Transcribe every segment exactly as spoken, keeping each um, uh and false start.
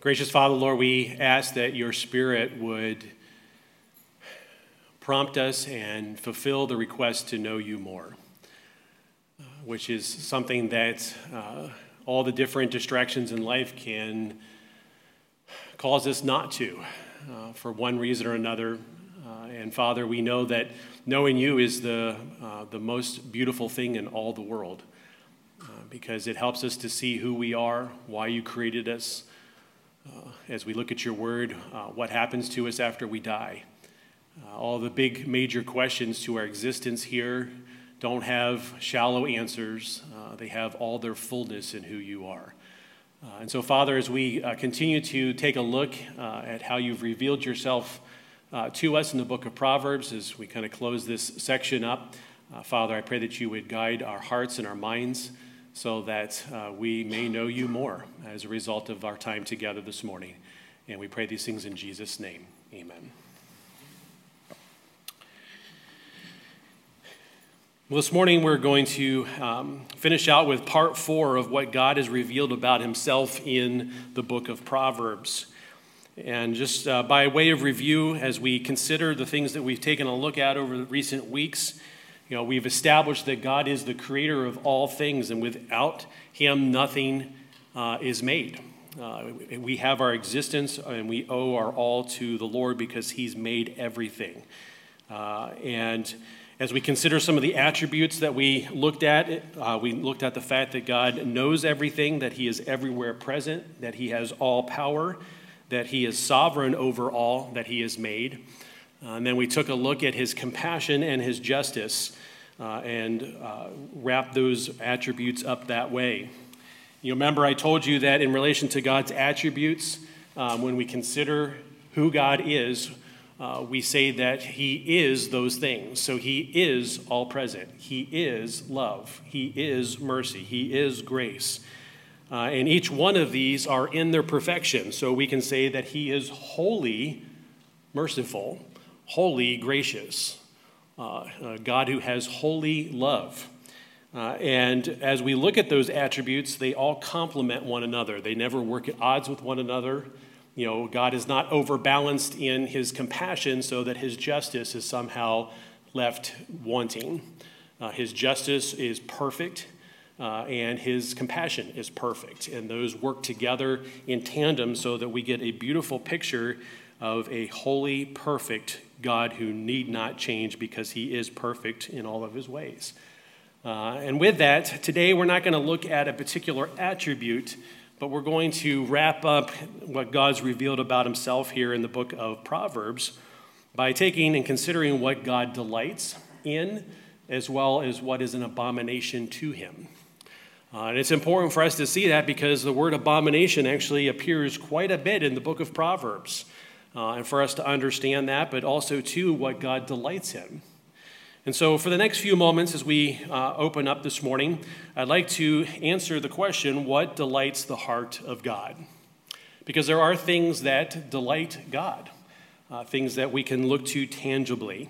Gracious Father, Lord, we ask that your Spirit would prompt us and fulfill the request to know you more, uh, which is something that uh, all the different distractions in life can cause us not to, uh, for one reason or another. Uh, and Father, we know that knowing you is the, uh, the most beautiful thing in all the world, uh, because it helps us to see who we are, why you created us. Uh, as we look at your word, uh, what happens to us after we die. Uh, all the big major questions to our existence here don't have shallow answers. Uh, they have all their fullness in who you are. Uh, and so, Father, as we uh, continue to take a look uh, at how you've revealed yourself uh, to us in the book of Proverbs, as we kind of close this section up, uh, Father, I pray that you would guide our hearts and our minds so that uh, we may know you more as a result of our time together this morning. And we pray these things in Jesus' name. Amen. Well, this morning we're going to um, finish out with part four of what God has revealed about himself in the book of Proverbs. And just uh, by way of review, as we consider the things that we've taken a look at over the recent weeks, you know, we've established that God is the creator of all things, and without him, nothing uh, is made. Uh, we have our existence, and we owe our all to the Lord because he's made everything. Uh, and as we consider some of the attributes that we looked at, uh, we looked at the fact that God knows everything, that he is everywhere present, that he has all power, that he is sovereign over all that he has made. Uh, and then we took a look at his compassion and his justice uh, and uh, wrapped those attributes up that way. You remember I told you that in relation to God's attributes, um, when we consider who God is, uh, we say that he is those things. So he is all present. He is love. He is mercy. He is grace. Uh, and each one of these are in their perfection. So we can say that he is wholly merciful, wholly gracious, uh, a God who has holy love. Uh, and as we look at those attributes, they all complement one another. They never work at odds with one another. You know, God is not overbalanced in his compassion so that his justice is somehow left wanting. Uh, his justice is perfect, uh, and his compassion is perfect. And those work together in tandem so that we get a beautiful picture of a holy, perfect God who need not change because he is perfect in all of his ways. Uh, and with that, today we're not going to look at a particular attribute, but we're going to wrap up what God's revealed about himself here in the book of Proverbs by taking and considering what God delights in, as well as what is an abomination to him. Uh, and it's important for us to see that because the word abomination actually appears quite a bit in the book of Proverbs. Uh, and for us to understand that, but also, too, what God delights in. And so for the next few moments as we uh, open up this morning, I'd like to answer the question, what delights the heart of God? Because there are things that delight God, uh, things that we can look to tangibly.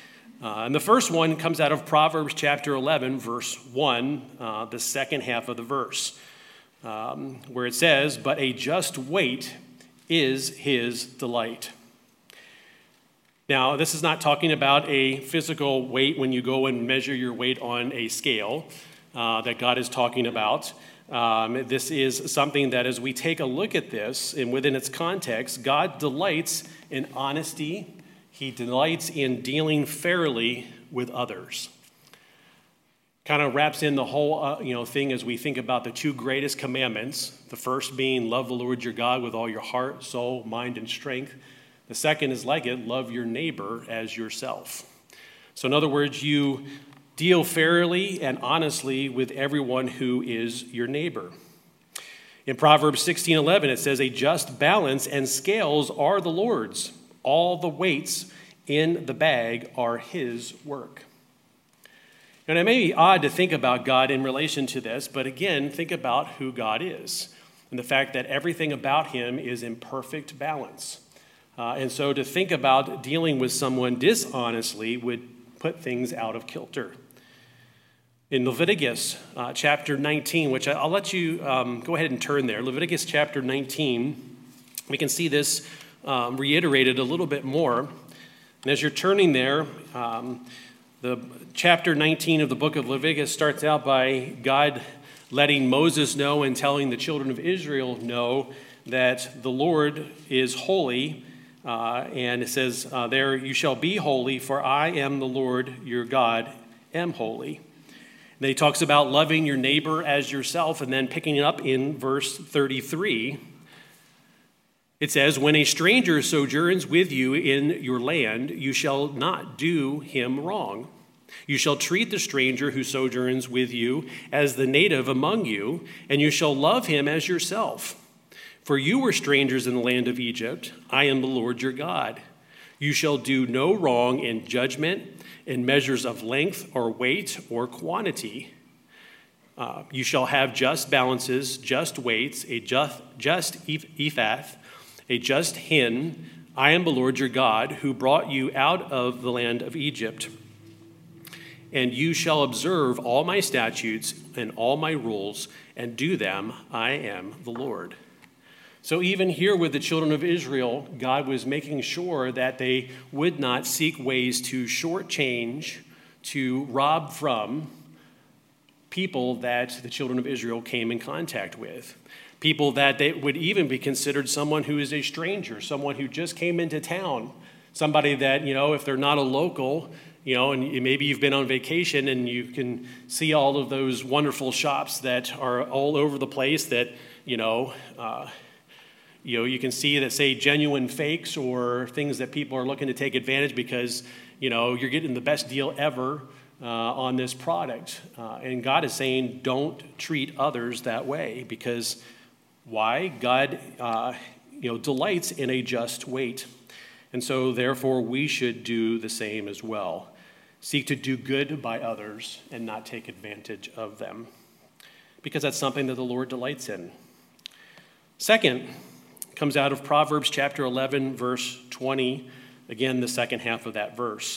Uh, and the first one comes out of Proverbs chapter eleven, verse one, uh, the second half of the verse, um, where it says, "But a just weight is his delight." Now, this is not talking about a physical weight when you go and measure your weight on a scale uh, that God is talking about. Um, this is something that as we take a look at this and within its context, God delights in honesty. He delights in dealing fairly with others. Kind of wraps in the whole uh, you know thing as we think about the two greatest commandments. The first being love the Lord your God with all your heart, soul, mind, and strength. The second is like it, love your neighbor as yourself. So in other words, you deal fairly and honestly with everyone who is your neighbor. In Proverbs sixteen eleven, it says, "A just balance and scales are the Lord's. All the weights in the bag are his work." And it may be odd to think about God in relation to this, but again, think about who God is and the fact that everything about him is in perfect balance. Uh, and so to think about dealing with someone dishonestly would put things out of kilter. In Leviticus uh, chapter nineteen, which I, I'll let you um, go ahead and turn there. Leviticus chapter nineteen, We can see this um, reiterated a little bit more. And as you're turning there, um, the chapter nineteen of the book of Leviticus starts out by God letting Moses know and telling the children of Israel know that the Lord is holy. Uh, and it says uh, there, you shall be holy, for I am the Lord your God, am holy. And then he talks about loving your neighbor as yourself, and then picking it up in verse thirty-three. It says, when a stranger sojourns with you in your land, you shall not do him wrong. You shall treat the stranger who sojourns with you as the native among you, and you shall love him as yourself. For you were strangers in the land of Egypt. I am the Lord your God. You shall do no wrong in judgment, in measures of length or weight or quantity. Uh, you shall have just balances, just weights, a just, just ephah, a just hin. I am the Lord your God, who brought you out of the land of Egypt. And you shall observe all my statutes and all my rules, and do them. I am the Lord. So even here with the children of Israel, God was making sure that they would not seek ways to shortchange, to rob from people that the children of Israel came in contact with. People that they would even be considered someone who is a stranger, someone who just came into town, somebody that, you know, if they're not a local, you know, and maybe you've been on vacation and you can see all of those wonderful shops that are all over the place that, you know, uh, You know, you can see that say genuine fakes or things that people are looking to take advantage because, you know, you're getting the best deal ever uh, on this product. Uh, and God is saying don't treat others that way because why? God, uh, you know, delights in a just weight. And so, therefore, we should do the same as well. Seek to do good by others and not take advantage of them because that's something that the Lord delights in. Second, comes out of Proverbs chapter eleven, verse twenty, again, the second half of that verse.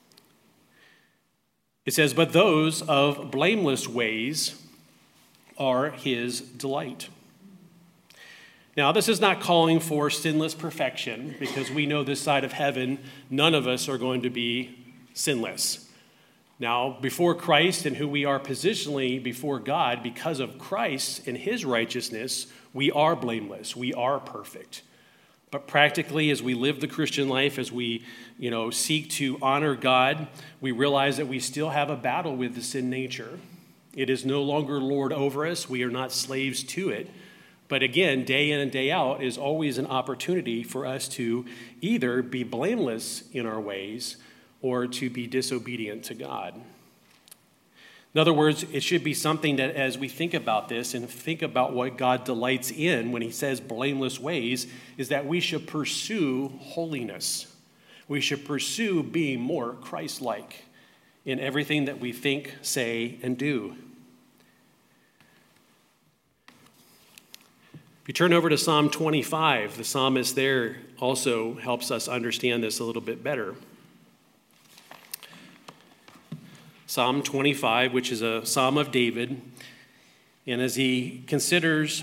It says, but those of blameless ways are his delight. Now, this is not calling for sinless perfection because we know this side of heaven, none of us are going to be sinless. Now, before Christ and who we are positionally before God, because of Christ and his righteousness, we are blameless. We are perfect. But practically, as we live the Christian life, as we, you know, seek to honor God, we realize that we still have a battle with the sin nature. It is no longer Lord over us. We are not slaves to it. But again, day in and day out is always an opportunity for us to either be blameless in our ways or to be disobedient to God. In other words, it should be something that as we think about this and think about what God delights in when he says blameless ways, is that we should pursue holiness. We should pursue being more Christ-like in everything that we think, say, and do. If you turn over to Psalm twenty-five, the psalmist there also helps us understand this a little bit better. Psalm twenty-five, which is a psalm of David, and as he considers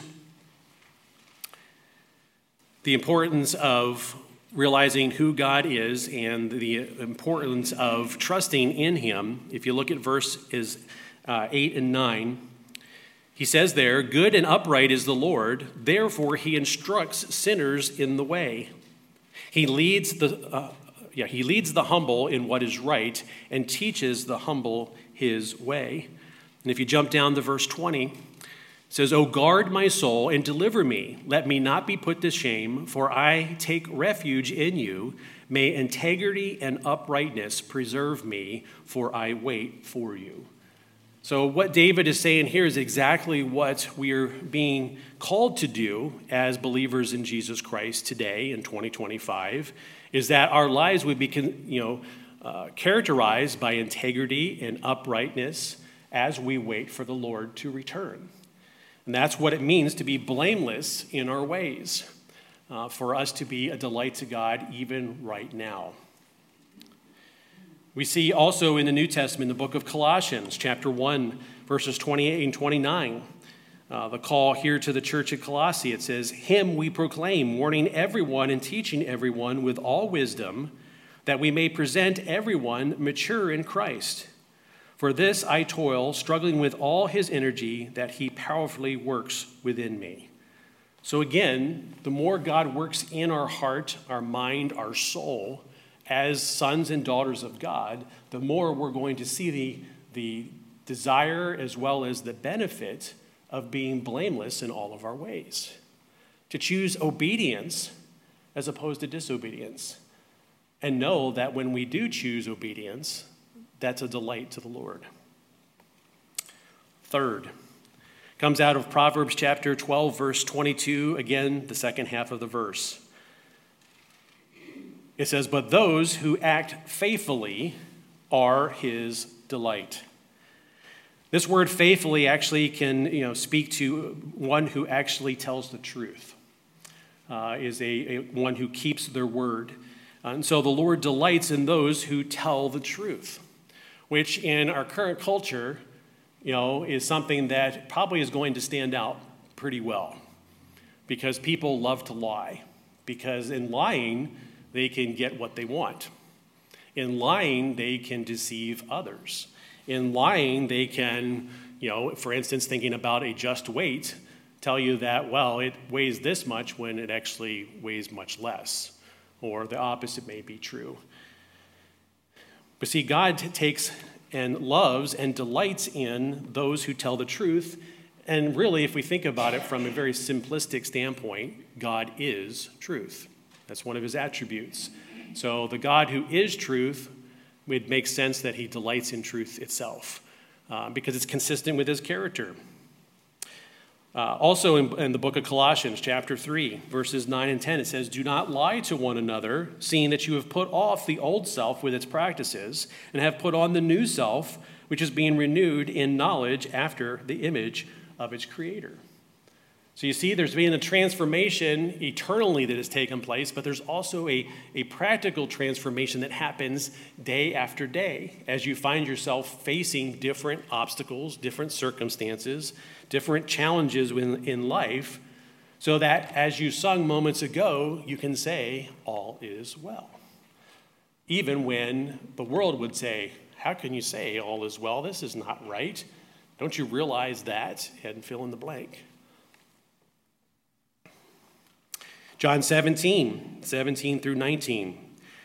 the importance of realizing who God is and the importance of trusting in him, if you look at verses uh, eight and nine, he says there, good and upright is the Lord, therefore he instructs sinners in the way. He leads the uh, Yeah, he leads the humble in what is right and teaches the humble his way. And if you jump down to verse twenty, it says, O guard my soul and deliver me. Let me not be put to shame, for I take refuge in you. May integrity and uprightness preserve me, for I wait for you. So what David is saying here is exactly what we are being called to do as believers in Jesus Christ today in twenty twenty-five, is that our lives would be, you know, uh, characterized by integrity and uprightness as we wait for the Lord to return. And that's what it means to be blameless in our ways, uh, for us to be a delight to God even right now. We see also in the New Testament, the book of Colossians, chapter one, verses twenty-eight and twenty-nine, Uh, the call here to the church at Colossae, it says, "Him we proclaim, warning everyone and teaching everyone with all wisdom, that we may present everyone mature in Christ. For this I toil, struggling with all his energy, that he powerfully works within me." So again, the more God works in our heart, our mind, our soul, as sons and daughters of God, the more we're going to see the, the desire as well as the benefit of being blameless in all of our ways. To choose obedience as opposed to disobedience. And know that when we do choose obedience, that's a delight to the Lord. Third, comes out of Proverbs chapter twelve, verse twenty-two, again, the second half of the verse. It says, "But those who act faithfully are his delight." This word faithfully actually can, you know, speak to one who actually tells the truth, uh, is a, a one who keeps their word. And so the Lord delights in those who tell the truth, which in our current culture, you know, is something that probably is going to stand out pretty well, because people love to lie, because in lying, they can get what they want. In lying, they can deceive others. In lying, they can, you know, for instance, thinking about a just weight, tell you that, well, it weighs this much when it actually weighs much less, or the opposite may be true. But see, God takes and loves and delights in those who tell the truth. And really, if we think about it from a very simplistic standpoint, God is truth. That's one of his attributes. So the God who is truth, it makes sense that he delights in truth itself, uh, because it's consistent with his character. Uh, also in, in the book of Colossians, chapter three, verses nine and ten, it says, "Do not lie to one another, seeing that you have put off the old self with its practices, and have put on the new self, which is being renewed in knowledge after the image of its creator." So you see, there's been a transformation eternally that has taken place, but there's also a, a practical transformation that happens day after day as you find yourself facing different obstacles, different circumstances, different challenges in, in life, so that as you sung moments ago, you can say, all is well. Even when the world would say, how can you say all is well? This is not right. Don't you realize that? And fill in the blank. John seventeen, seventeen through nineteen.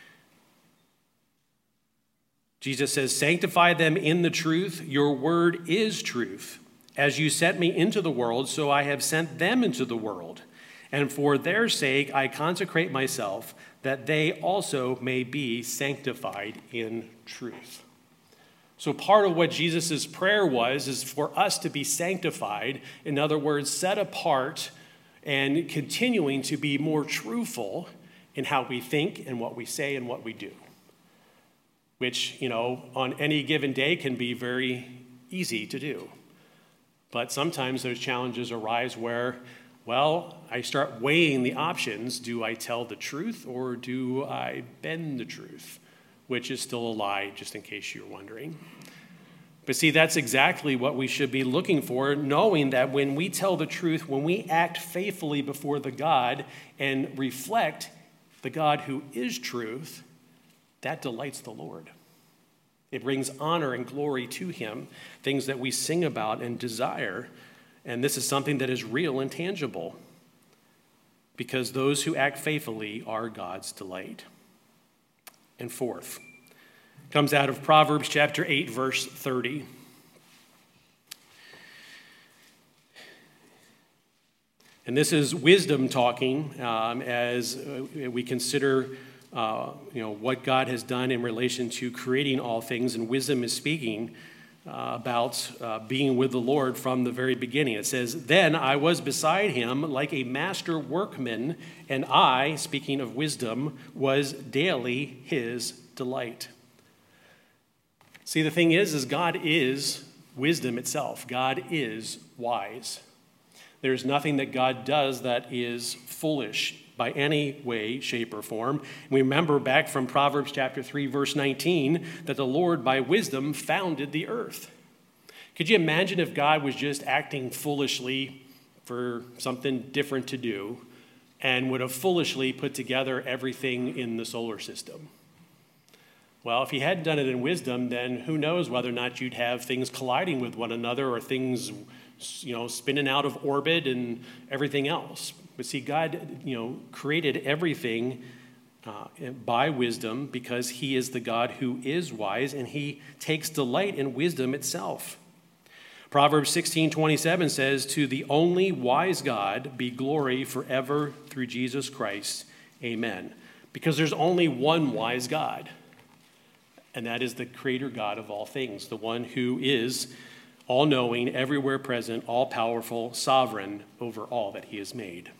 Jesus says, "Sanctify them in the truth. Your word is truth. As you sent me into the world, so I have sent them into the world. And for their sake I consecrate myself, that they also may be sanctified in truth." So part of what Jesus' prayer was is for us to be sanctified. In other words, set apart and continuing to be more truthful in how we think and what we say and what we do, which, you know, on any given day can be very easy to do. But sometimes those challenges arise where, well, I start weighing the options. Do I tell the truth or do I bend the truth? Which is still a lie, just in case you're wondering. But see, that's exactly what we should be looking for, knowing that when we tell the truth, when we act faithfully before the God and reflect the God who is truth, that delights the Lord. It brings honor and glory to him, things that we sing about and desire. And this is something that is real and tangible, because those who act faithfully are God's delight. And fourth, comes out of Proverbs chapter eight, verse thirty. And this is wisdom talking um, as we consider uh, you know, what God has done in relation to creating all things. And wisdom is speaking uh, about uh, being with the Lord from the very beginning. It says, "Then I was beside him like a master workman, and I," speaking of wisdom, "was daily his delight." See, the thing is, is God is wisdom itself. God is wise. There's nothing that God does that is foolish by any way, shape, or form. We remember back from Proverbs chapter three, verse nineteen, that the Lord by wisdom founded the earth. Could you imagine if God was just acting foolishly for something different to do and would have foolishly put together everything in the solar system? Well, if he hadn't done it in wisdom, then who knows whether or not you'd have things colliding with one another or things, you know, spinning out of orbit and everything else. But see, God, you know, created everything uh, by wisdom because he is the God who is wise, and he takes delight in wisdom itself. Proverbs sixteen twenty-seven says, "To the only wise God be glory forever through Jesus Christ. Amen." Because there's only one wise God. And that is the creator God of all things, the one who is all-knowing, everywhere present, all-powerful, sovereign over all that he has made.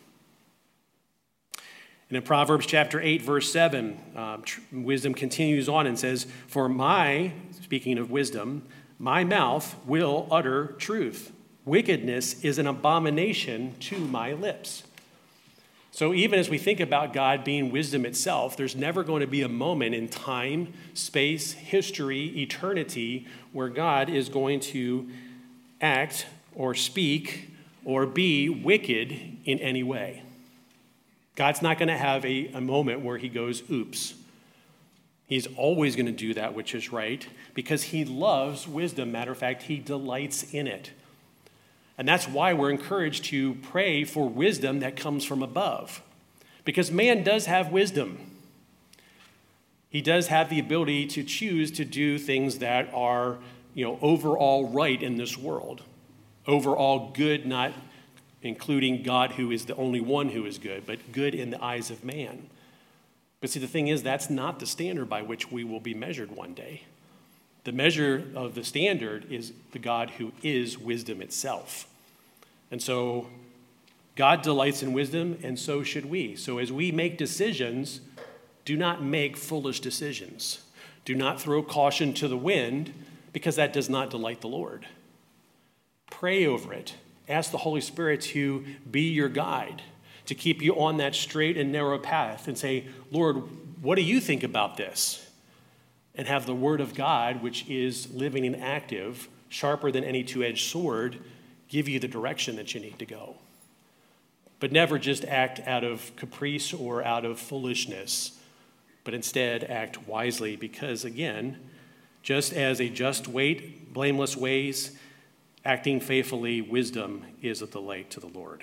And in Proverbs chapter eight, verse seven, um, tr- wisdom continues on and says, "For my," speaking of wisdom, "my mouth will utter truth. Wickedness is an abomination to my lips." So even as we think about God being wisdom itself, there's never going to be a moment in time, space, history, eternity where God is going to act or speak or be wicked in any way. God's not going to have a, a moment where he goes, oops. He's always going to do that which is right because he loves wisdom. Matter of fact, he delights in it. And that's why we're encouraged to pray for wisdom that comes from above. Because man does have wisdom. He does have the ability to choose to do things that are, you know, overall right in this world. Overall good, not including God who is the only one who is good, but good in the eyes of man. But see, the thing is, that's not the standard by which we will be measured one day. The measure of the standard is the God who is wisdom itself. And so God delights in wisdom, and so should we. So as we make decisions, do not make foolish decisions. Do not throw caution to the wind, because that does not delight the Lord. Pray over it. Ask the Holy Spirit to be your guide, to keep you on that straight and narrow path, and say, Lord, what do you think about this? And have the word of God, which is living and active, sharper than any two-edged sword, give you the direction that you need to go. But never just act out of caprice or out of foolishness, but instead act wisely because, again, just as a just weight, blameless ways, acting faithfully, wisdom is a delight to the Lord.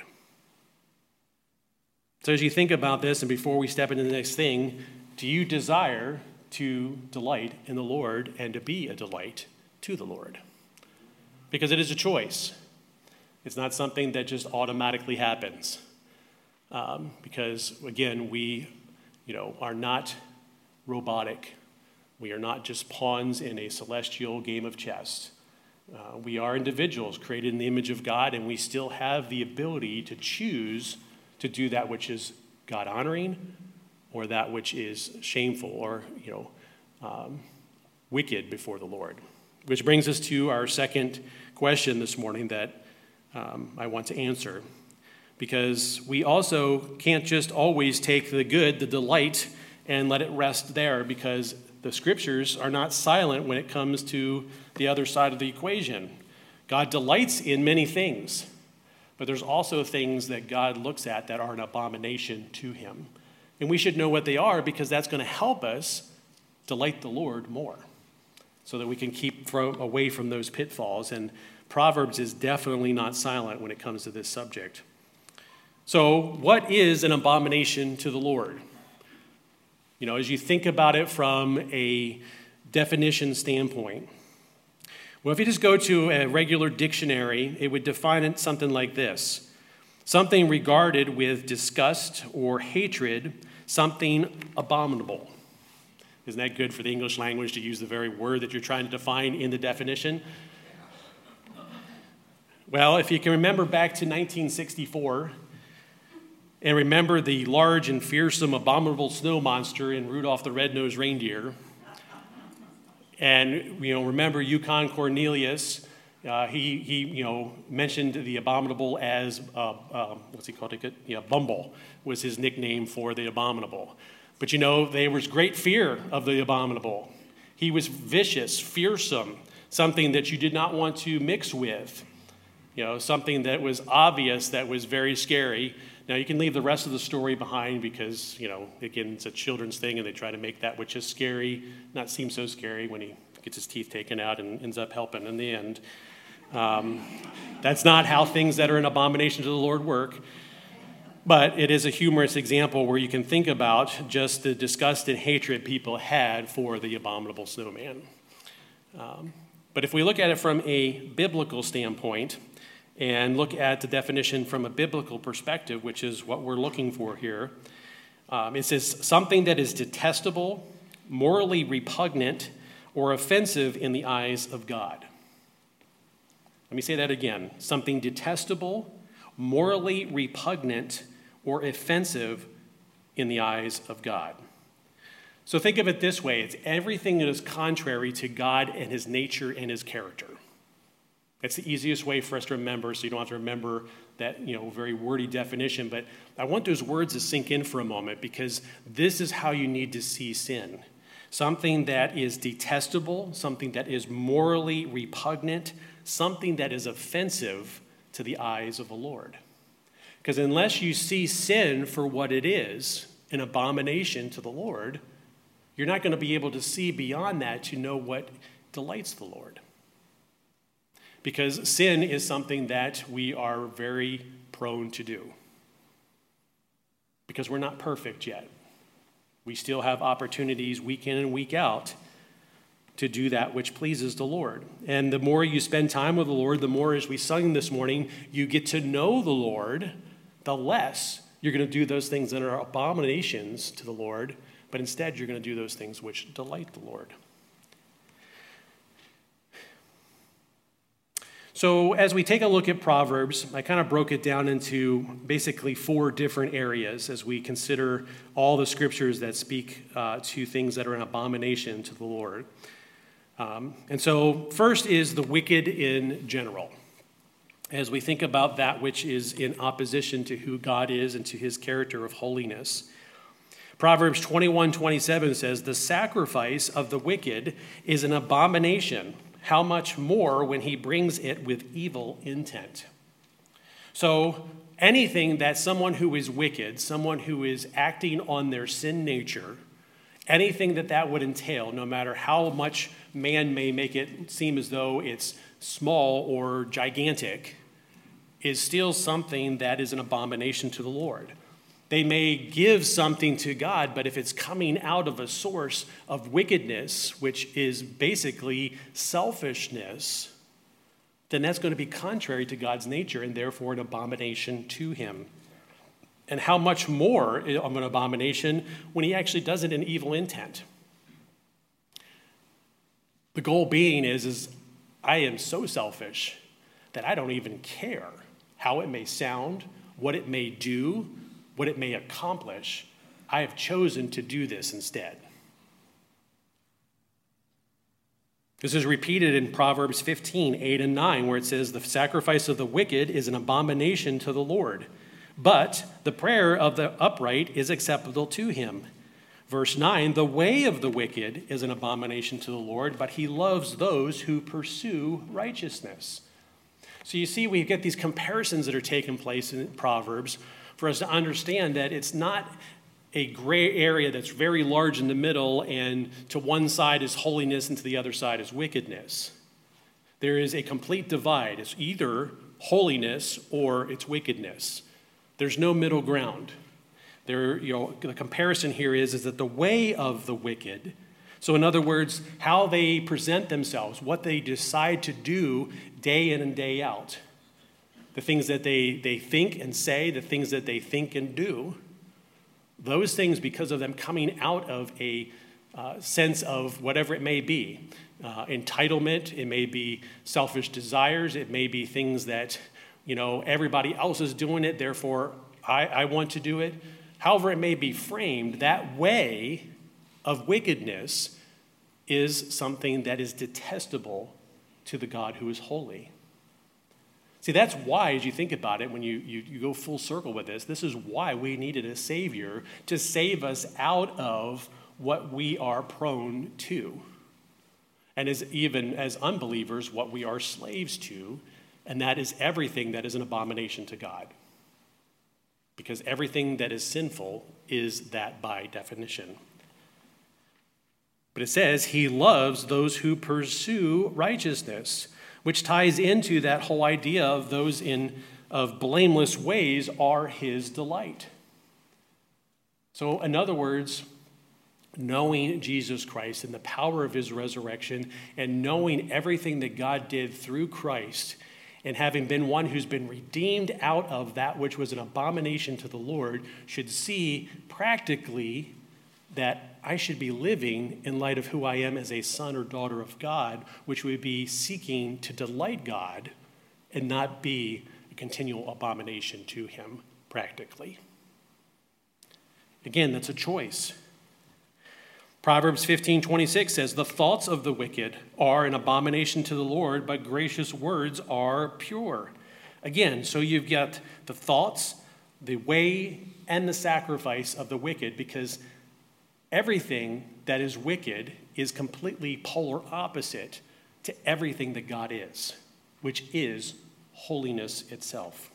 So as you think about this, and before we step into the next thing, do you desire to delight in the Lord and to be a delight to the Lord? Because it is a choice. It's not something that just automatically happens. Um, because, again, we, you know, are not robotic. We are not just pawns in a celestial game of chess. Uh, we are individuals created in the image of God, and we still have the ability to choose to do that which is God-honoring or that which is shameful or, you know, um, wicked before the Lord. Which brings us to our second question this morning that um, I want to answer. Because we also can't just always take the good, the delight, and let it rest there, because the scriptures are not silent when it comes to the other side of the equation. God delights in many things, but there's also things that God looks at that are an abomination to him. And we should know what they are, because that's going to help us delight the Lord more so that we can keep from, away from those pitfalls. And Proverbs is definitely not silent when it comes to this subject. So what is an abomination to the Lord? You know, as you think about it from a definition standpoint, well, if you just go to a regular dictionary, it would define it something like this: something regarded with disgust or hatred, something abominable. Isn't that good for the English language to use the very word that you're trying to define in the definition? Well, if you can remember back to nineteen sixty-four, and remember the large and fearsome abominable snow monster in Rudolph the Red-Nosed Reindeer, and you know, remember Yukon Cornelius, uh, he he you know mentioned the abominable as uh, uh, what's he called it? Yeah, Bumble was his nickname for the abominable. But you know, there was great fear of the abominable. He was vicious, fearsome, something that you did not want to mix with, you know, something that was obvious, that was very scary. Now, you can leave the rest of the story behind because, you know, again, it's a children's thing, and they try to make that which is scary not seem so scary when he gets his teeth taken out and ends up helping in the end. Um, that's not how things that are an abomination to the Lord work. But it is a humorous example where you can think about just the disgust and hatred people had for the abominable snowman. Um, but if we look at it from a biblical standpoint and look at the definition from a biblical perspective, which is what we're looking for here, um, it says something that is detestable, morally repugnant, or offensive in the eyes of God. Let me say that again. Something detestable, morally repugnant, or offensive in the eyes of God. So think of it this way. It's everything that is contrary to God and his nature and his character. That's the easiest way for us to remember, so you don't have to remember that, you know, very wordy definition. But I want those words to sink in for a moment, because this is how you need to see sin. Something that is detestable, something that is morally repugnant, something that is offensive to the eyes of the Lord. Because unless you see sin for what it is, an abomination to the Lord, you're not going to be able to see beyond that to know what delights the Lord. Because sin is something that we are very prone to do. Because we're not perfect yet. We still have opportunities week in and week out to do that which pleases the Lord. And the more you spend time with the Lord, the more, as we sung this morning, you get to know the Lord, the less you're going to do those things that are abominations to the Lord, but instead you're going to do those things which delight the Lord. So as we take a look at Proverbs, I kind of broke it down into basically four different areas as we consider all the scriptures that speak uh, to things that are an abomination to the Lord. Um, and so first is the wicked in general. As we think about that which is in opposition to who God is and to his character of holiness. Proverbs twenty-one twenty-seven says, "The sacrifice of the wicked is an abomination. How much more when he brings it with evil intent?" So anything that someone who is wicked, someone who is acting on their sin nature, anything that that would entail, no matter how much man may make it seem as though it's small or gigantic, is still something that is an abomination to the Lord. They may give something to God, but if it's coming out of a source of wickedness, which is basically selfishness, then that's going to be contrary to God's nature and therefore an abomination to him. And how much more of an abomination when he actually does it in evil intent? The goal being is, is I am so selfish that I don't even care how it may sound, what it may do, what it may accomplish. I have chosen to do this instead. This is repeated in Proverbs fifteen, eight and nine, where it says, "The sacrifice of the wicked is an abomination to the Lord, but the prayer of the upright is acceptable to him." Verse nine, "The way of the wicked is an abomination to the Lord, but he loves those who pursue righteousness." So you see, we get these comparisons that are taking place in Proverbs for us to understand that it's not a gray area that's very large in the middle, and to one side is holiness and to the other side is wickedness. There is a complete divide. It's either holiness or it's wickedness. There's no middle ground. There, you know, the comparison here is, is that the way of the wicked, so in other words, how they present themselves, what they decide to do day in and day out, the things that they, they think and say, the things that they think and do, those things, because of them coming out of a uh, sense of whatever it may be, uh, entitlement, it may be selfish desires, it may be things that, you know, everybody else is doing it, therefore I, I want to do it. However it may be framed, that way of wickedness is something that is detestable to the God who is holy. See, that's why, as you think about it, when you, you, you go full circle with this, this is why we needed a Savior to save us out of what we are prone to. and as even as unbelievers, what we are slaves to, and that is everything that is an abomination to God. Because everything that is sinful is that by definition. But it says he loves those who pursue righteousness, which ties into that whole idea of those in of blameless ways are his delight. So in other words, knowing Jesus Christ and the power of his resurrection and knowing everything that God did through Christ and having been one who's been redeemed out of that which was an abomination to the Lord should see practically that I should be living in light of who I am as a son or daughter of God, which would be seeking to delight God and not be a continual abomination to him practically. Again, that's a choice. Proverbs fifteen twenty-six says, the thoughts of the wicked are an abomination to the Lord, but gracious words are pure. Again, so you've got the thoughts, the way, and the sacrifice of the wicked, because everything that is wicked is completely polar opposite to everything that God is, which is holiness itself.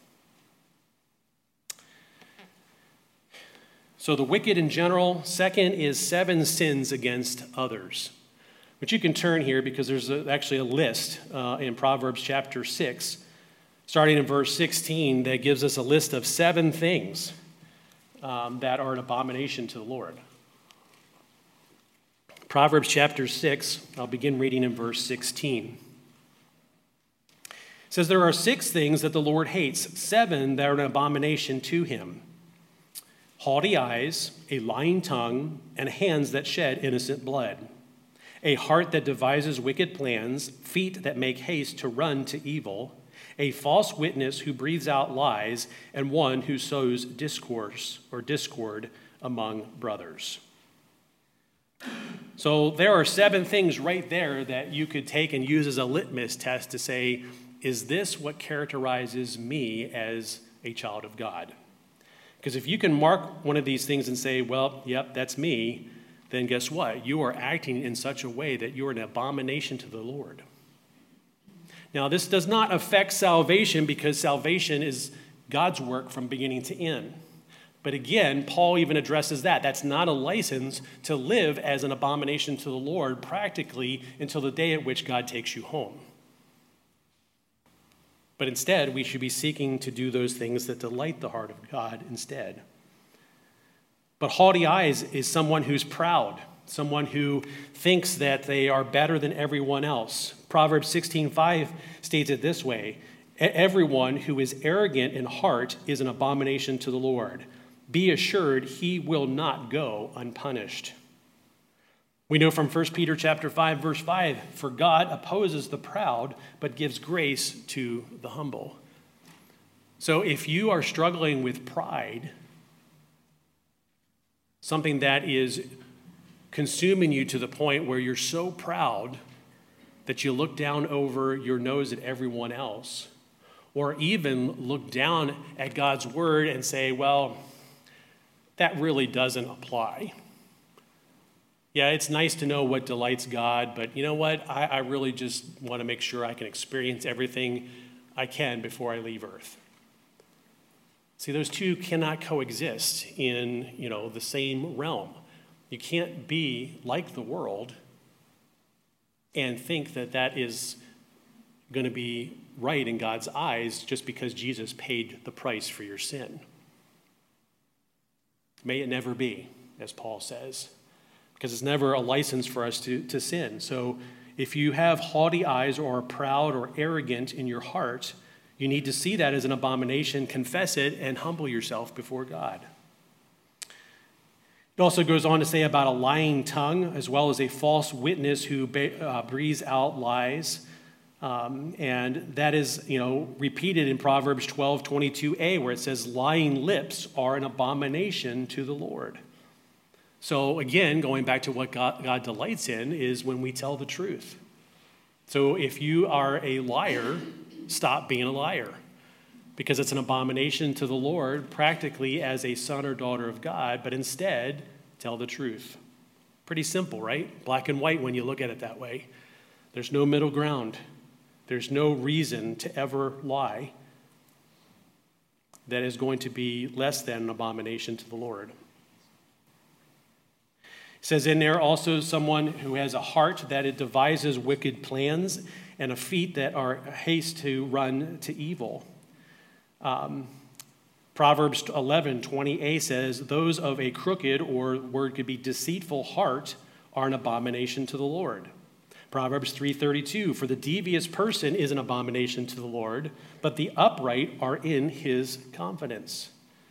So the wicked in general. Second is seven sins against others. But you can turn here because there's a, actually a list uh, in Proverbs chapter six, starting in verse sixteen, that gives us a list of seven things um, that are an abomination to the Lord. Proverbs chapter six, I'll begin reading in verse sixteen. It says, there are six things that the Lord hates, seven that are an abomination to him. Haughty eyes, a lying tongue, and hands that shed innocent blood. A heart that devises wicked plans, feet that make haste to run to evil. A false witness who breathes out lies, and one who sows discourse or discord among brothers. So there are seven things right there that you could take and use as a litmus test to say, is this what characterizes me as a child of God? Because if you can mark one of these things and say, well, yep, that's me, then guess what? You are acting in such a way that you are an abomination to the Lord. Now, this does not affect salvation because salvation is God's work from beginning to end. But again, Paul even addresses that. That's not a license to live as an abomination to the Lord practically until the day at which God takes you home. But instead, we should be seeking to do those things that delight the heart of God instead. But haughty eyes is someone who's proud, someone who thinks that they are better than everyone else. Proverbs sixteen five states it this way, everyone who is arrogant in heart is an abomination to the Lord. Be assured he will not go unpunished. We know from First Peter chapter five, verse five, for God opposes the proud, but gives grace to the humble. So if you are struggling with pride, something that is consuming you to the point where you're so proud that you look down over your nose at everyone else, or even look down at God's word and say, well, that really doesn't apply. Yeah, it's nice to know what delights God, but you know what? I, I really just want to make sure I can experience everything I can before I leave Earth. See, those two cannot coexist in, you know, the same realm. You can't be like the world and think that that is going to be right in God's eyes just because Jesus paid the price for your sin. May it never be, as Paul says. Because it's never a license for us to, to sin. So if you have haughty eyes or are proud or arrogant in your heart, you need to see that as an abomination, confess it, and humble yourself before God. It also goes on to say about a lying tongue, as well as a false witness who uh, breathes out lies. Um, and that is, you know, repeated in Proverbs twelve twenty-two a, where it says, lying lips are an abomination to the Lord. So again, going back to what God, God delights in is when we tell the truth. So if you are a liar, stop being a liar, because it's an abomination to the Lord practically as a son or daughter of God, but instead tell the truth. Pretty simple, right? Black and white when you look at it that way. There's no middle ground. There's no reason to ever lie that is going to be less than an abomination to the Lord. It says in there also someone who has a heart that it devises wicked plans and a feet that are haste to run to evil. Um, Proverbs eleven twenty a says, those of a crooked, or word could be deceitful heart, are an abomination to the Lord. Proverbs three thirty-two, for the devious person is an abomination to the Lord, but the upright are in his confidence.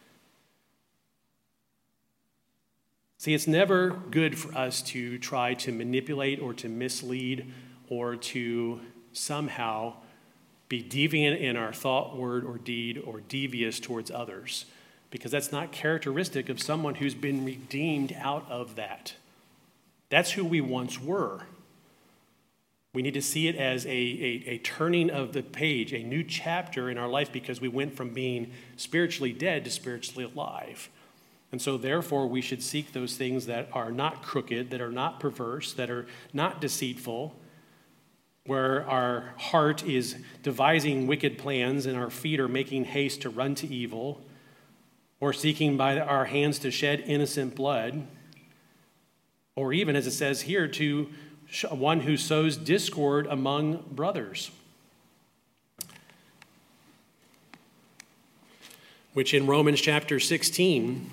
See, it's never good for us to try to manipulate or to mislead or to somehow be deviant in our thought, word, or deed, or devious towards others, because that's not characteristic of someone who's been redeemed out of that. That's who we once were. We need to see it as a, a, a turning of the page, a new chapter in our life, because we went from being spiritually dead to spiritually alive. And so therefore we should seek those things that are not crooked, that are not perverse, that are not deceitful, where our heart is devising wicked plans and our feet are making haste to run to evil, or seeking by our hands to shed innocent blood, or even, as it says here, to one who sows discord among brothers, which in Romans chapter sixteen,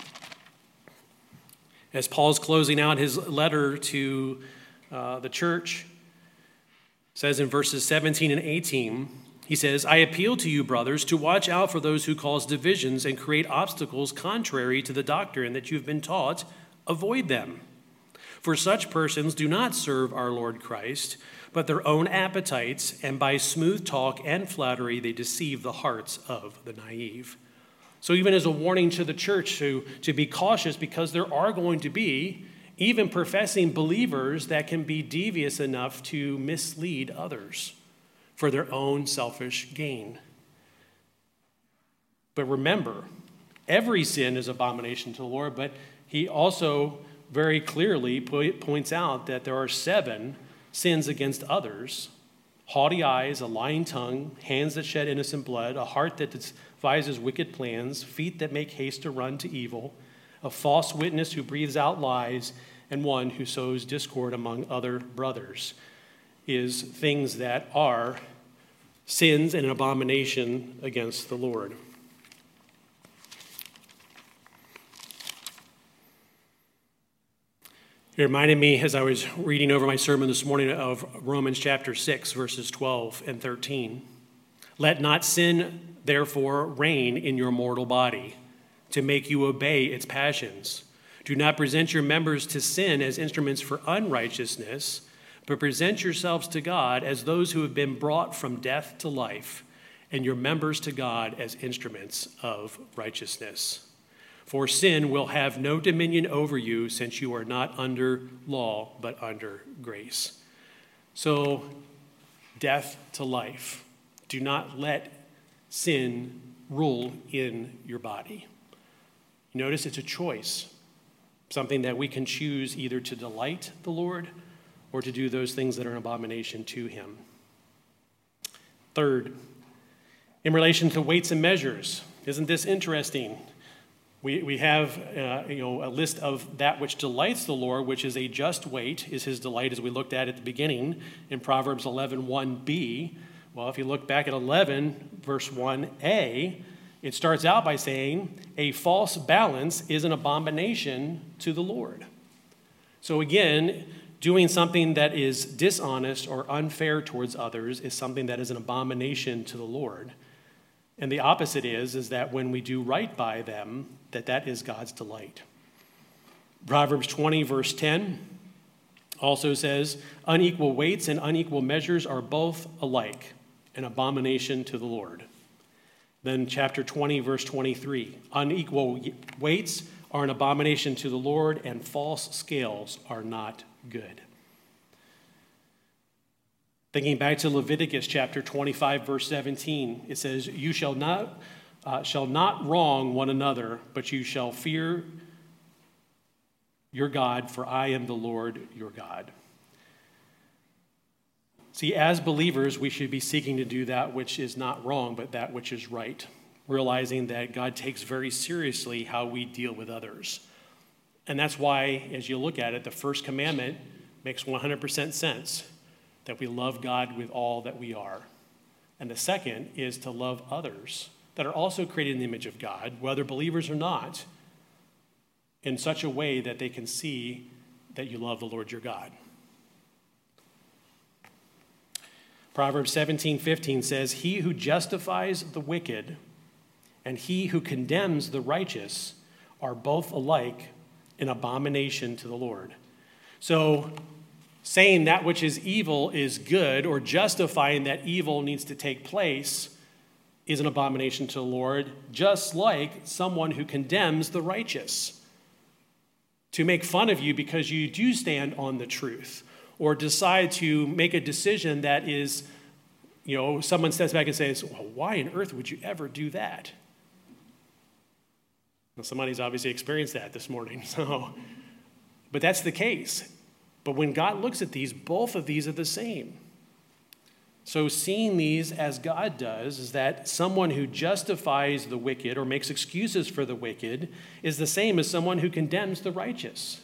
as Paul's closing out his letter to uh, the church, says in verses seventeen and eighteen, he says, I appeal to you, brothers, to watch out for those who cause divisions and create obstacles contrary to the doctrine that you've been taught. Avoid them. For such persons do not serve our Lord Christ, but their own appetites, and by smooth talk and flattery they deceive the hearts of the naive. So even as a warning to the church to, to be cautious, because there are going to be even professing believers that can be devious enough to mislead others for their own selfish gain. But remember, every sin is abomination to the Lord, but he also very clearly points out that there are seven sins against others: haughty eyes, a lying tongue, hands that shed innocent blood, a heart that devises wicked plans, feet that make haste to run to evil, a false witness who breathes out lies, and one who sows discord among other brothers. Is things that are sins and an abomination against the Lord. It reminded me, as I was reading over my sermon this morning, of Romans chapter six, verses twelve and thirteen. Let not sin, therefore, reign in your mortal body, to make you obey its passions. Do not present your members to sin as instruments for unrighteousness, but present yourselves to God as those who have been brought from death to life, and your members to God as instruments of righteousness. For sin will have no dominion over you, since you are not under law, but under grace. So, death to life. Do not let sin rule in your body. Notice it's a choice, something that we can choose either to delight the Lord or to do those things that are an abomination to him. Third, in relation to weights and measures, isn't this interesting? We we have uh, you know a list of that which delights the Lord, which is a just weight, is his delight, as we looked at at the beginning in Proverbs eleven one b. Well, if you look back at eleven, verse one a, it starts out by saying, a false balance is an abomination to the Lord. So again, doing something that is dishonest or unfair towards others is something that is an abomination to the Lord. And the opposite is, is that when we do right by them, that that is God's delight. Proverbs twenty, verse ten also says, unequal weights and unequal measures are both alike, an abomination to the Lord. Then chapter twenty, verse twenty-three, unequal weights are an abomination to the Lord, and false scales are not good. Thinking back to Leviticus chapter twenty-five, verse seventeen, it says, you shall not, uh, shall not wrong one another, but you shall fear your God, for I am the Lord your God. See, as believers, we should be seeking to do that which is not wrong, but that which is right, realizing that God takes very seriously how we deal with others. And that's why, as you look at it, the first commandment makes one hundred percent sense, that we love God with all that we are. And the second is to love others that are also created in the image of God, whether believers or not, in such a way that they can see that you love the Lord your God. Proverbs seventeen fifteen says, "He who justifies the wicked and he who condemns the righteous are both alike an abomination to the Lord." So saying that which is evil is good, or justifying that evil needs to take place, is an abomination to the Lord, just like someone who condemns the righteous. To make fun of you because you do stand on the truth, or decide to make a decision that is, you know, someone steps back and says, well, why on earth would you ever do that? Well, somebody's obviously experienced that this morning. So, but that's the case. But when God looks at these, both of these are the same. So seeing these as God does is that someone who justifies the wicked or makes excuses for the wicked is the same as someone who condemns the righteous.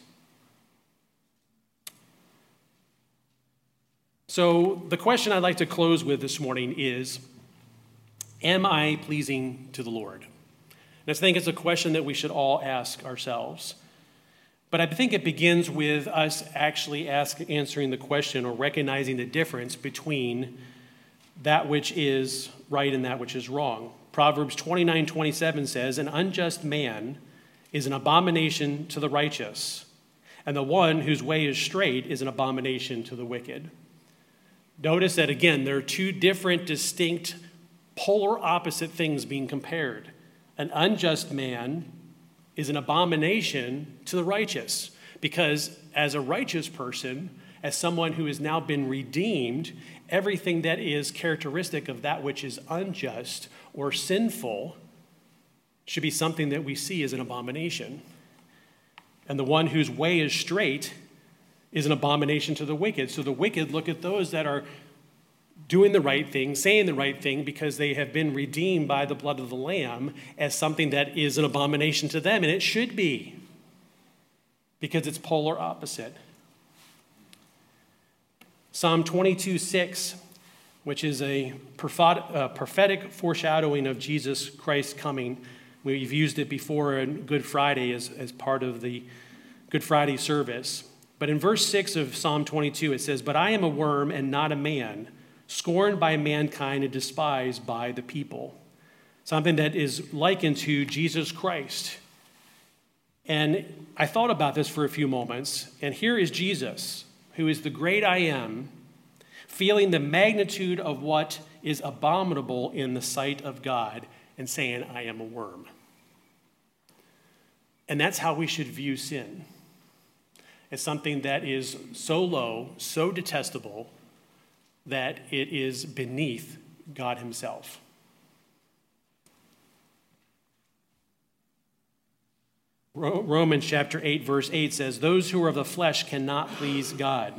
So the question I'd like to close with this morning is, am I pleasing to the Lord? And I think it's a question that we should all ask ourselves. But I think it begins with us actually ask, answering the question or recognizing the difference between that which is right and that which is wrong. Proverbs twenty-nine twenty-seven says, "An unjust man is an abomination to the righteous, and the one whose way is straight is an abomination to the wicked." Notice that, again, there are two different, distinct, polar opposite things being compared. An unjust man is an abomination to the righteous, because as a righteous person, as someone who has now been redeemed, everything that is characteristic of that which is unjust or sinful should be something that we see as an abomination. And the one whose way is straight is an abomination to the wicked. So the wicked look at those that are doing the right thing, saying the right thing, because they have been redeemed by the blood of the Lamb, as something that is an abomination to them. And it should be, because it's polar opposite. Psalm twenty-two six, which is a prophetic foreshadowing of Jesus Christ coming. We've used it before on Good Friday as, as part of the Good Friday service. But in verse six of Psalm twenty-two, it says, "But I am a worm and not a man, scorned by mankind and despised by the people." Something that is likened to Jesus Christ. And I thought about this for a few moments, and here is Jesus, who is the great I am, feeling the magnitude of what is abominable in the sight of God and saying, "I am a worm." And that's how we should view sin. As something that is so low, so detestable, that it is beneath God himself. Romans chapter eight, verse eight says, "Those who are of the flesh cannot please God."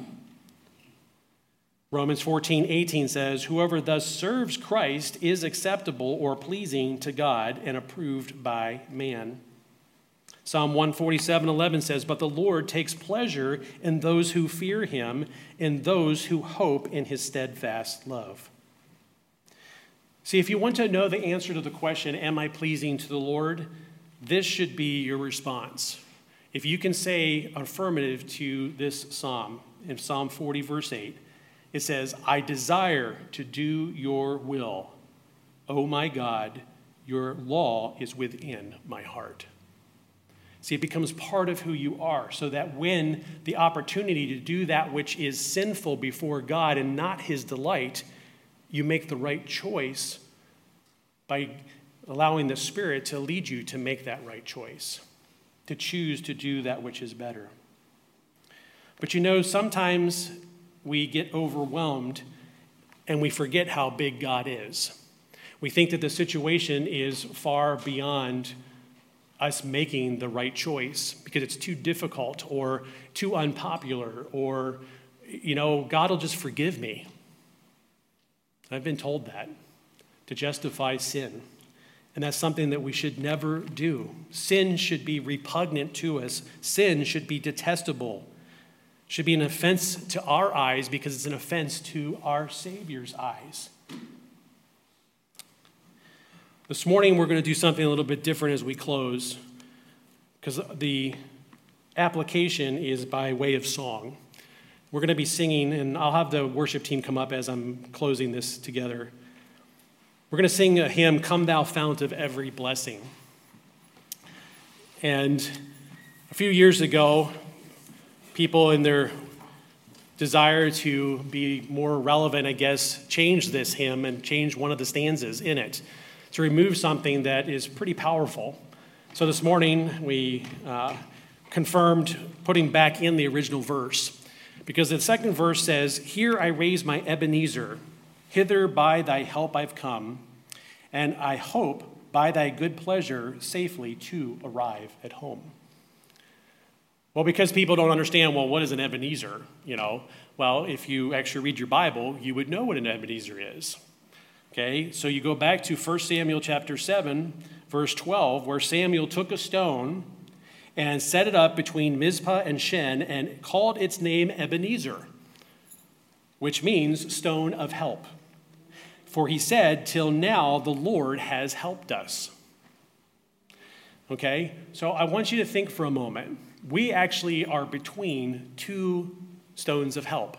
Romans fourteen eighteen says, "Whoever thus serves Christ is acceptable or pleasing to God and approved by man." Psalm one forty-seven eleven says, "But the Lord takes pleasure in those who fear him, in those who hope in his steadfast love." See, if you want to know the answer to the question, am I pleasing to the Lord? This should be your response. If you can say affirmative to this psalm, in Psalm forty, verse eight, it says, "I desire to do your will. O my God, your law is within my heart." See, it becomes part of who you are, so that when the opportunity to do that which is sinful before God and not his delight, you make the right choice by allowing the Spirit to lead you to make that right choice, to choose to do that which is better. But you know, sometimes we get overwhelmed and we forget how big God is. We think that the situation is far beyond us making the right choice because it's too difficult or too unpopular, or, you know, God will just forgive me. I've been told that, to justify sin. And that's something that we should never do. Sin should be repugnant to us. Sin should be detestable. Should be an offense to our eyes because it's an offense to our Savior's eyes. This morning we're going to do something a little bit different as we close, because the application is by way of song. We're going to be singing, and I'll have the worship team come up as I'm closing this together. We're going to sing a hymn, "Come Thou Fount of Every Blessing." And a few years ago, people in their desire to be more relevant, I guess, changed this hymn and changed one of the stanzas in it to remove something that is pretty powerful. So this morning, we uh, confirmed putting back in the original verse, because the second verse says, "Here I raise my Ebenezer, hither by thy help I've come, and I hope by thy good pleasure safely to arrive at home." Well, because people don't understand, well, what is an Ebenezer? You know, well, if you actually read your Bible, you would know what an Ebenezer is. Okay, so you go back to First Samuel chapter seven, verse twelve, where Samuel took a stone and set it up between Mizpah and Shen and called its name Ebenezer, which means stone of help. For he said, "Till now the Lord has helped us." Okay, so I want you to think for a moment. We actually are between two stones of help.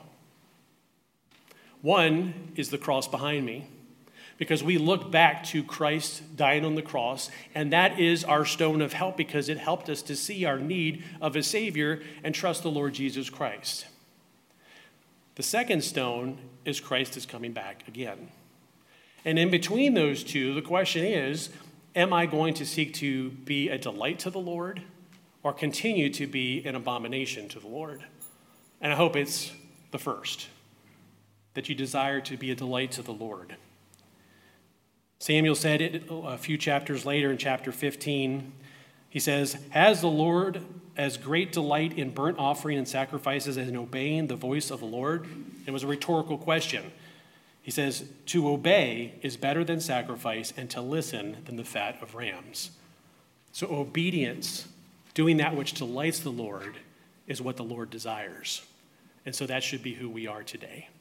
One is the cross behind me, because we look back to Christ dying on the cross, and that is our stone of help because it helped us to see our need of a Savior and trust the Lord Jesus Christ. The second stone is Christ is coming back again. And in between those two, the question is, am I going to seek to be a delight to the Lord or continue to be an abomination to the Lord? And I hope it's the first, that you desire to be a delight to the Lord. Samuel said it a few chapters later in chapter fifteen. He says, "Has the Lord as great delight in burnt offering and sacrifices as in obeying the voice of the Lord?" It was a rhetorical question. He says, "To obey is better than sacrifice, and to listen than the fat of rams." So obedience, doing that which delights the Lord, is what the Lord desires. And so that should be who we are today.